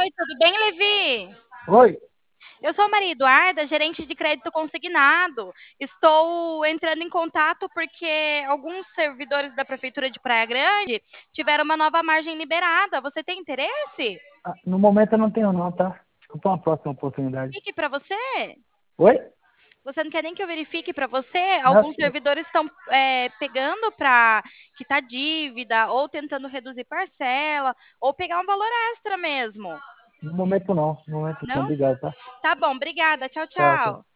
tudo bem, Levi? Oi, Eu sou a Maria Eduarda, gerente de crédito consignado. Estou entrando em contato porque alguns servidores da Prefeitura de Praia Grande tiveram uma nova margem liberada. Você tem interesse? no momento eu não tenho não, tá? Desculpa uma próxima oportunidade. Fique para você? Oi? Você não quer nem que eu verifique para você? Não, Alguns servidores estão pegando para quitar dívida, ou tentando reduzir parcela, ou pegar um valor extra mesmo. no momento não, Não? obrigado, tá? Tá bom, obrigada. Tchau, Tchau, tchau. tchau.